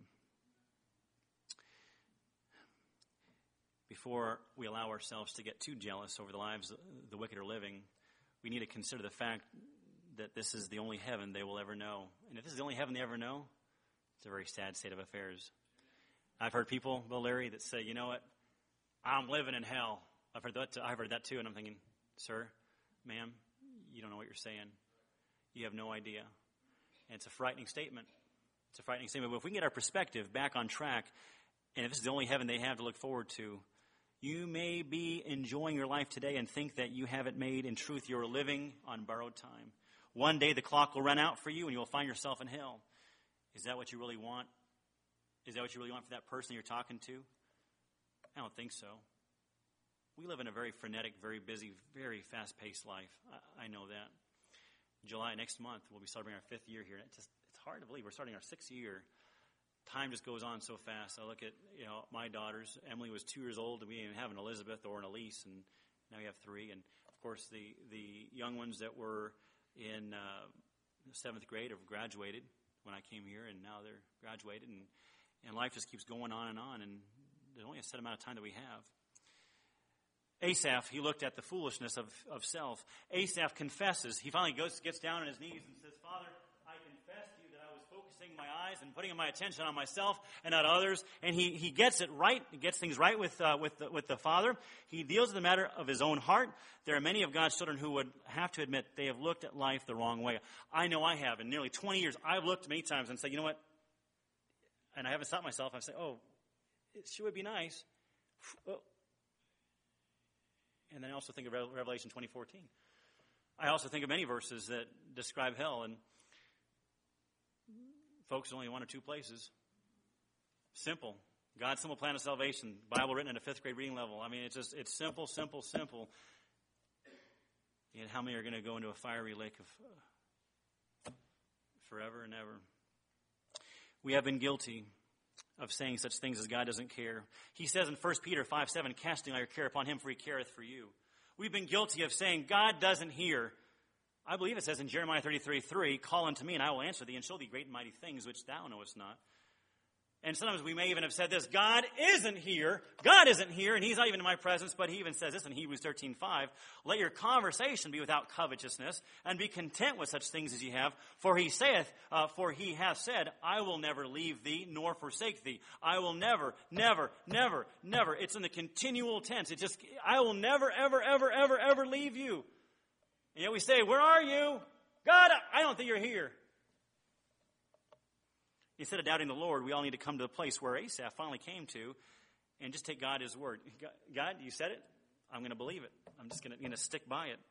Before we allow ourselves to get too jealous over the lives the wicked are living, we need to consider the fact that this is the only heaven they will ever know. And if this is the only heaven they ever know, it's a very sad state of affairs. I've heard people, Bill Larry, that say, you know what, I'm living in hell. I've heard that too, and I'm thinking, sir, ma'am, you don't know what you're saying. You have no idea. And it's a frightening statement. It's a frightening statement. But if we can get our perspective back on track, and if this is the only heaven they have to look forward to, you may be enjoying your life today and think that you have it made. In truth, you're living on borrowed time. One day the clock will run out for you and you will find yourself in hell. Is that what you really want? Is that what you really want for that person you're talking to? I don't think so. We live in a very frenetic, very busy, very fast-paced life. I know that. July next month, we'll be celebrating our 5th year here. It's hard to believe we're starting our 6th year. Time just goes on so fast. I look at my daughters. Emily was 2 years old, and we didn't even have an Elizabeth or an Elise, and now we have 3. And of course, the young ones that were in 7th grade have graduated when I came here, and now they're graduated, and life just keeps going on, and there's only a set amount of time that we have. Asaph, he looked at the foolishness of self. Asaph confesses. He finally gets down on his knees and says, Father, I confess to you that I was focusing my eyes and putting my attention on myself and not others. And he gets it right. He gets things right with the Father. He deals with the matter of his own heart. There are many of God's children who would have to admit they have looked at life the wrong way. I know I have. In nearly 20 years, I've looked many times and said, you know what? And I haven't stopped myself. I say, oh, it sure would be nice. Well, and then I also think of Revelation 20:14. I also think of many verses that describe hell, and folks, only 1 or 2 places. Simple. God's simple plan of salvation. Bible written at a 5th grade reading level. I mean, it's simple, simple, simple. Yet how many are going to go into a fiery lake of forever and ever? We have been guilty of saying such things as God doesn't care. He says in 1 Peter 5:7, casting all your care upon him, for he careth for you. We've been guilty of saying God doesn't hear. I believe it says in Jeremiah 33:3, call unto me, and I will answer thee, and show thee great and mighty things which thou knowest not. And sometimes we may even have said this, God isn't here, and he's not even in my presence, but he even says this in Hebrews 13:5, let your conversation be without covetousness, and be content with such things as ye have, for he hath said, I will never leave thee, nor forsake thee. I will never, never, never, never. It's in the continual tense. I will never, ever, ever, ever, ever leave you. And yet we say, where are you? God, I don't think you're here. Instead of doubting the Lord, we all need to come to the place where Asaph finally came to and just take God at his word. God, you said it. I'm going to believe it. I'm just going to stick by it.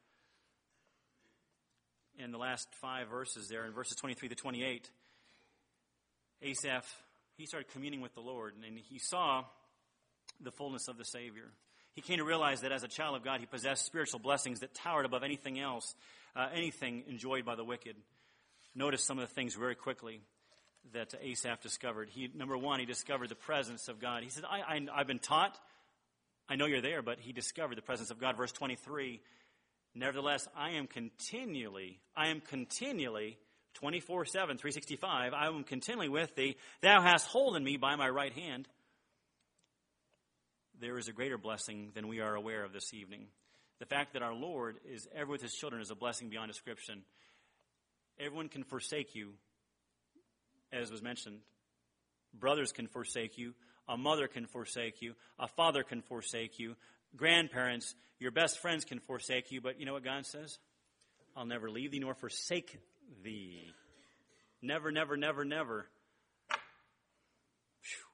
In the last 5 verses there, in verses 23 to 28, Asaph, he started communing with the Lord, and he saw the fullness of the Savior. He came to realize that as a child of God, he possessed spiritual blessings that towered above anything else, anything enjoyed by the wicked. Notice some of the things very quickly that Asaph discovered. Number 1, he discovered the presence of God. He said, I've been taught. I know you're there, but he discovered the presence of God. Verse 23, nevertheless, I am continually, 24/7, 365, I am continually with thee. Thou hast holden me by my right hand. There is a greater blessing than we are aware of this evening. The fact that our Lord is ever with his children is a blessing beyond description. Everyone can forsake you, as was mentioned. Brothers can forsake you. A mother can forsake you. A father can forsake you. Grandparents, your best friends can forsake you. But you know what God says? I'll never leave thee nor forsake thee. Never, never, never, never. Whew.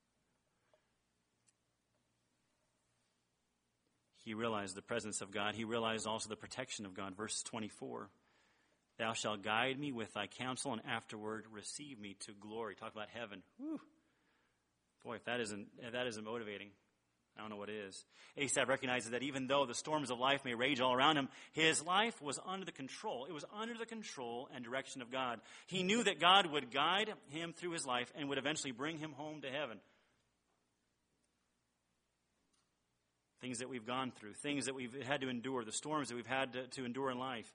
He realized the presence of God. He realized also the protection of God. Verse 24. Thou shalt guide me with thy counsel, and afterward receive me to glory. Talk about heaven. Whew. Boy, if that isn't motivating, I don't know what is. Asaph recognizes that even though the storms of life may rage all around him, his life was under the control. It was under the control and direction of God. He knew that God would guide him through his life and would eventually bring him home to heaven. Things that we've gone through, things that we've had to endure, the storms that we've had to endure in life.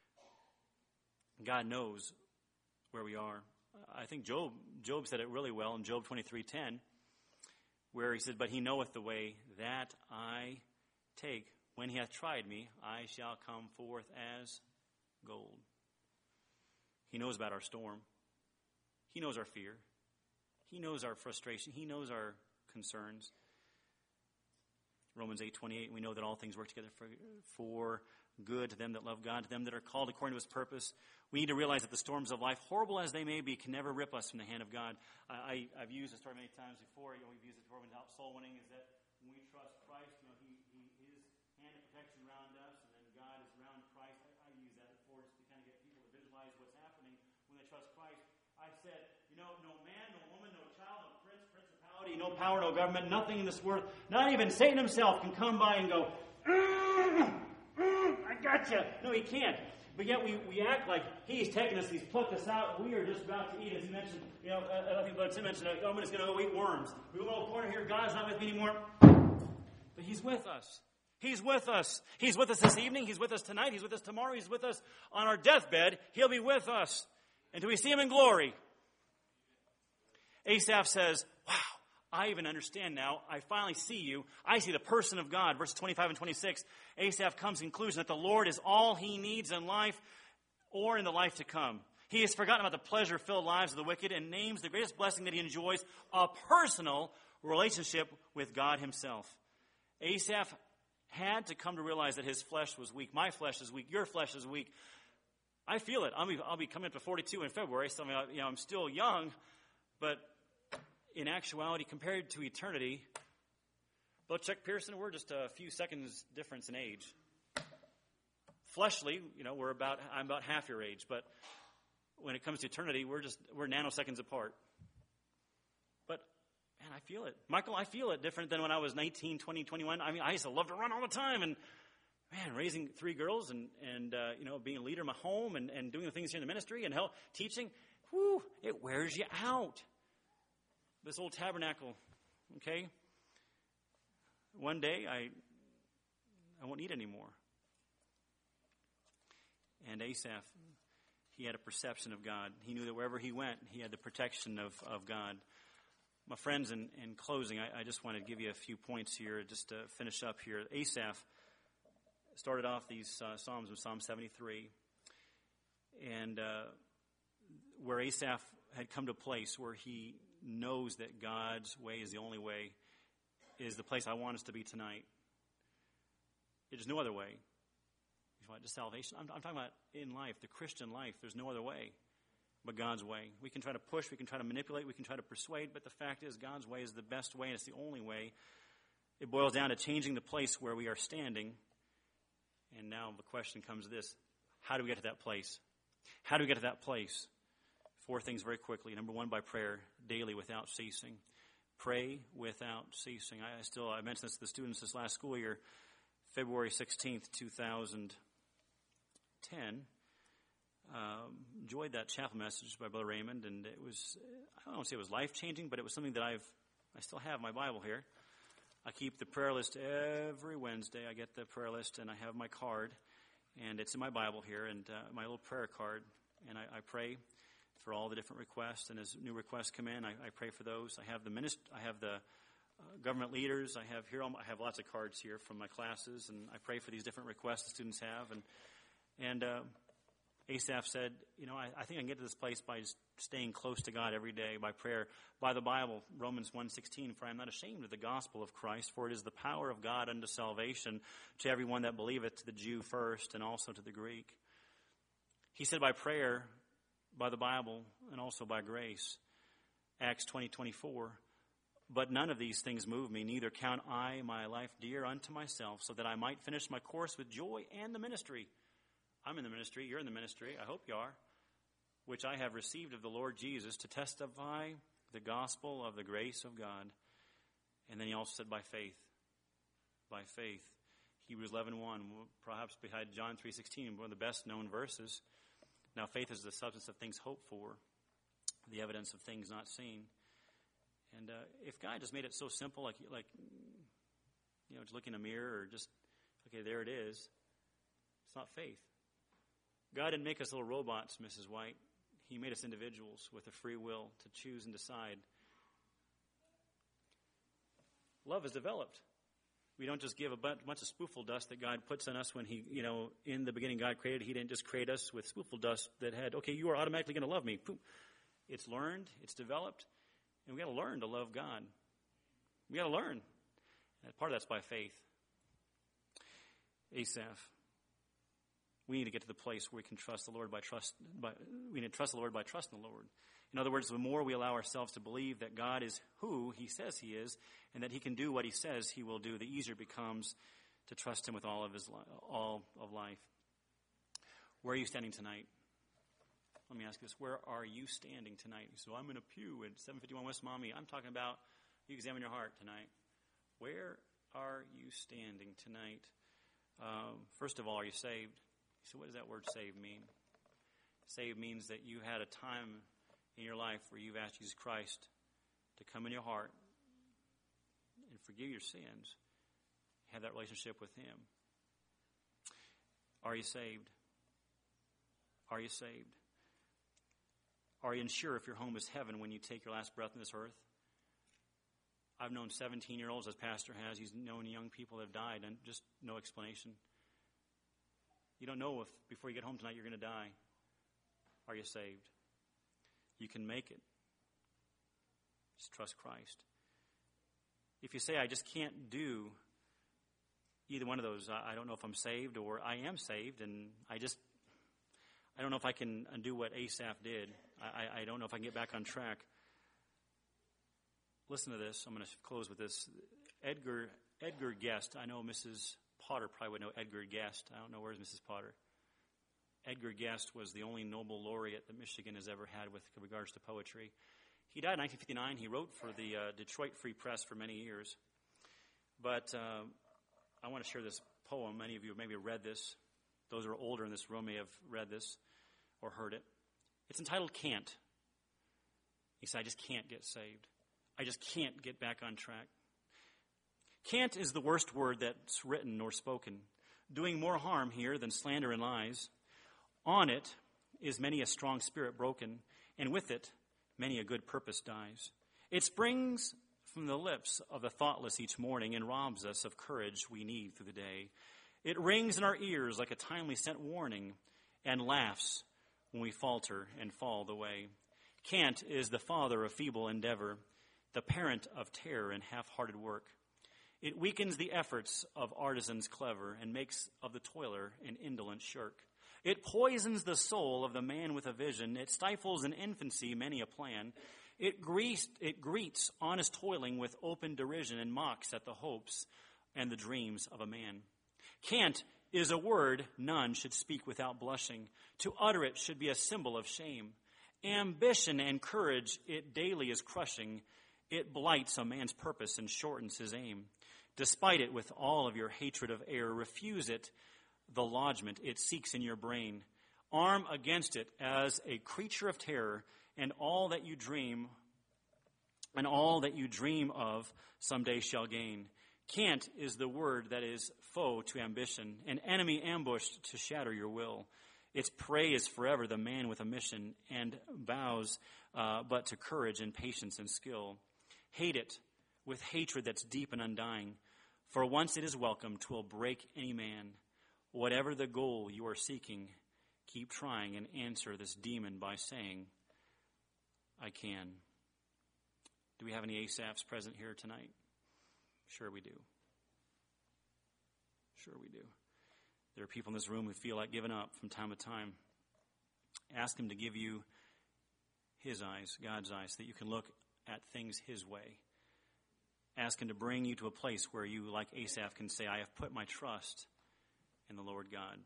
God knows where we are. I think Job said it really well in Job 23:10, where he said, but he knoweth the way that I take. When he hath tried me, I shall come forth as gold. He knows about our storm. He knows our fear. He knows our frustration. He knows our concerns. Romans 8:28, we know that all things work together for good to them that love God, to them that are called according to his purpose. We need to realize that the storms of life, horrible as they may be, can never rip us from the hand of God. I've used this story many times before. We've used it before with soul winning, is that when we trust Christ, his hand of protection around us, and then God is around Christ. I use that before just to kind of get people to visualize what's happening when they trust Christ. I said, no man, no woman, no child, no prince, principality, no power, no government, nothing in this world, not even Satan himself can come by and go, I gotcha. No, he can't. But yet we act like he's taking us, he's plucked us out, and we are just about to eat. As he mentioned, I think Brother Tim mentioned, I'm just going to go eat worms. We go to a corner here, God's not with me anymore. But he's with us. He's with us. He's with us this evening. He's with us tonight. He's with us tomorrow. He's with us on our deathbed. He'll be with us until we see him in glory. Asaph says, wow, I even understand now. I finally see you. I see the person of God. Verses 25 and 26, Asaph comes to the conclusion that the Lord is all he needs in life or in the life to come. He has forgotten about the pleasure-filled lives of the wicked and names the greatest blessing that he enjoys, a personal relationship with God himself. Asaph had to come to realize that his flesh was weak. My flesh is weak. Your flesh is weak. I feel it. I'll be coming up to 42 in February, so I'm still young, but in actuality, compared to eternity, Brother Chuck Pearson, we're just a few seconds difference in age. Fleshly, I'm about half your age, but when it comes to eternity, we're nanoseconds apart. But man, I feel it. Michael, I feel it different than when I was 19, 20, 21. I used to love to run all the time, and man, raising 3 girls and being a leader in my home and doing the things here in the ministry and teaching, it wears you out. This old tabernacle, okay? One day I won't need anymore. And Asaph, he had a perception of God. He knew that wherever he went, he had the protection of God. My friends, in closing, I just want to give you a few points here just to finish up here. Asaph started off these Psalms with Psalm 73. And where Asaph had come to a place where he knows that God's way is the only way, is the place I want us to be tonight. There's no other way. Just salvation. I'm talking about in life, the Christian life. There's no other way but God's way. We can try to push, we can try to manipulate, we can try to persuade, but the fact is God's way is the best way, and it's the only way. It boils down to changing the place where we are standing. And now the question comes to this: how do we get to that place? How do we get to that place? 4 things very quickly. Number 1, by prayer, daily without ceasing. Pray without ceasing. I mentioned this to the students this last school year, February 16th, 2010. Enjoyed that chapel message by Brother Raymond, and it was, I don't want to say it was life-changing, but it was something that I still have my Bible here. I keep the prayer list every Wednesday. I get the prayer list, and I have my card, and it's in my Bible here, and my little prayer card, and I pray for all the different requests, and as new requests come in, I pray for those. I have the government leaders. I have lots of cards here from my classes, and I pray for these different requests the students have. And Asaph said, I think I can get to this place by just staying close to God every day, by prayer, by the Bible. Romans 1:16, for I am not ashamed of the gospel of Christ, for it is the power of God unto salvation to everyone that believeth, to the Jew first, and also to the Greek. He said by prayer, by the Bible, and also by grace. Acts 20:24. But none of these things move me, neither count I my life dear unto myself, so that I might finish my course with joy and the ministry. I'm in the ministry, you're in the ministry, I hope you are, which I have received of the Lord Jesus to testify the gospel of the grace of God. And then he also said by faith. By faith. Hebrews 11:1, perhaps behind John 3:16, one of the best known verses. Now faith is the substance of things hoped for, the evidence of things not seen. And if God just made it so simple, like just look in a mirror or just, okay, there it is, it's not faith. God didn't make us little robots, Mrs. White. He made us individuals with a free will to choose and decide. Love is developed. We don't just give a bunch of spoofle dust that God puts on us when he, in the beginning God created. He didn't just create us with spoofle dust that had, okay, you are automatically going to love me. Boom. It's learned, it's developed, and we got to learn to love God. We got to learn. And part of that's by faith. Asaph. We need to get to the place where we can trust the Lord we need to trust the Lord by trusting the Lord. In other words, the more we allow ourselves to believe that God is who he says he is and that he can do what he says he will do, the easier it becomes to trust him with all of life. Where are you standing tonight? Let me ask you this. Where are you standing tonight? You say, well, I'm in a pew at 751 West Maumee. I'm talking about You examine your heart tonight. Where are you standing tonight? First of all, are you saved? So what does that word saved mean? Saved means that you had a time in your life where you've asked Jesus Christ to come in your heart and forgive your sins. Have that relationship with Him. Are you saved? Are you saved? Are you unsure if your home is heaven when you take your last breath on this earth? I've known 17-year-olds, as Pastor has. He's known young people that have died, and just no explanation. You don't know if before you get home tonight you're going to die. Are you saved? You can make it. Just trust Christ. If you say, I just can't do either one of those, I don't know if I'm saved, or I am saved, and I don't know if I can undo what Asaph did. I don't know if I can get back on track. Listen to this. I'm going to close with this. Edgar Guest. I know Mrs. Potter probably would know Edgar Guest. I don't know, where's Mrs. Potter? Edgar Guest was the only Nobel laureate that Michigan has ever had with regards to poetry. He died in 1959. He wrote for the Detroit Free Press for many years. But I want to share this poem. Many of you maybe read this. Those who are older in this room may have read this or heard it. It's entitled Can't. He said, I just can't get saved. I just can't get back on track. Can't is the worst word that's written or spoken, doing more harm here than slander and lies. On it is many a strong spirit broken, and with it many a good purpose dies. It springs from the lips of the thoughtless each morning and robs us of courage we need through the day. It rings in our ears like a timely sent warning and laughs when we falter and fall the way. Can't is the father of feeble endeavor, the parent of terror and half-hearted work. It weakens the efforts of artisans clever and makes of the toiler an indolent shirk. It poisons the soul of the man with a vision. It stifles in infancy many a plan. It greets honest toiling with open derision and mocks at the hopes and the dreams of a man. Can't is a word none should speak without blushing. To utter it should be a symbol of shame. Ambition and courage it daily is crushing. It blights a man's purpose and shortens his aim. Despite it, with all of your hatred of error, refuse it the lodgment it seeks in your brain. Arm against it as a creature of terror, and all that you dream of someday shall gain. Can't is the word that is foe to ambition, an enemy ambushed to shatter your will. Its prey is forever the man with a mission, and bows but to courage and patience and skill. Hate it with hatred that's deep and undying, for once it is welcome, 'twill break any man. Whatever the goal you are seeking, keep trying and answer this demon by saying, I can. Do we have any Asaphs present here tonight? Sure we do. Sure we do. There are people in this room who feel like giving up from time to time. Ask Him to give you His eyes, God's eyes, so that you can look at things His way. Ask Him to bring you to a place where you, like Asaph, can say, I have put my trust in the Lord God.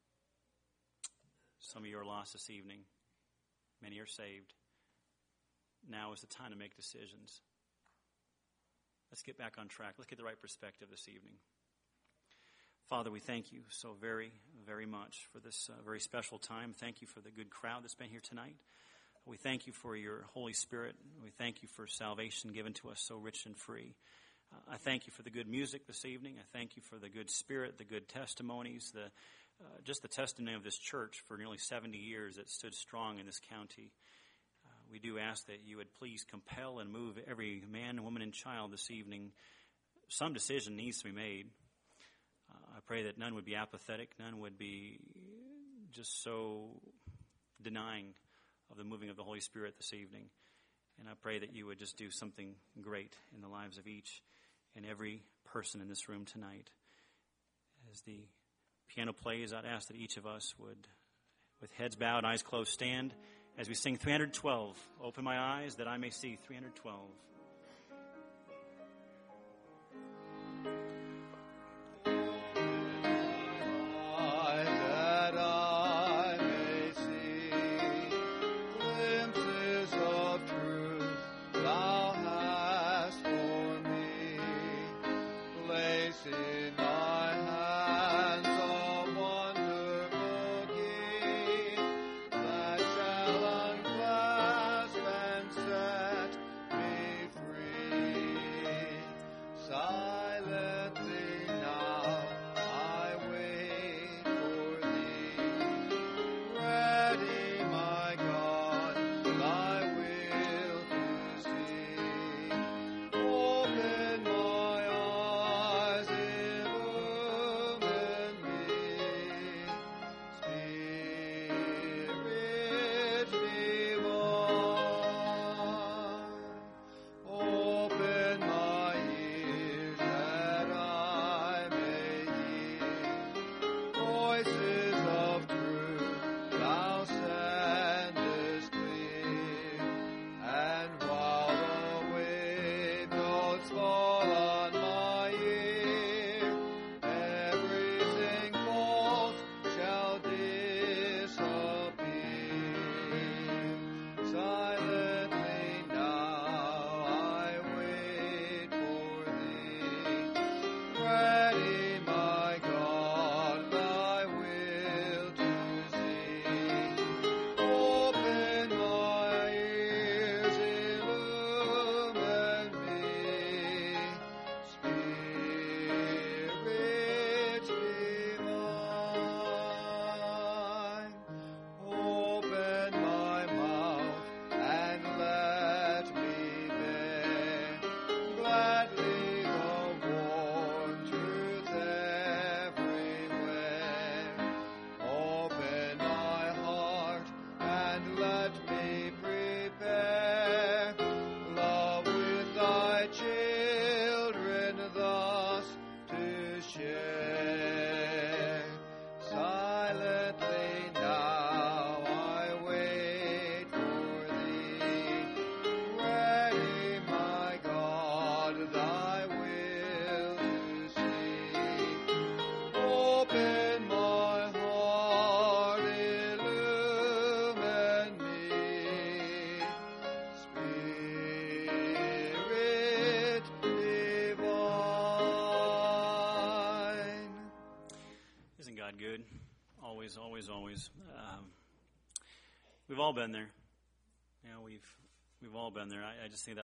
Some of you are lost this evening. Many are saved. Now is the time to make decisions. Let's get back on track. Let's get the right perspective this evening. Father, we thank you so very, very much for this very special time. Thank you for the good crowd that's been here tonight. We thank you for your Holy Spirit. We thank you for salvation given to us so rich and free. I thank you for the good music this evening. I thank you for the good spirit, the good testimonies, just the testimony of this church for nearly 70 years that stood strong in this county. We do ask that you would please compel and move every man, woman, and child this evening. Some decision needs to be made. I pray that none would be apathetic, none would be just so denying of the moving of the Holy Spirit this evening. And I pray that you would just do something great in the lives of each and every person in this room tonight. As the piano plays, I'd ask that each of us would, with heads bowed, eyes closed, stand as we sing 312. Open my eyes that I may see 312. Thou hast for God good? Always, always, always. We've all been there. We've all been there. I just think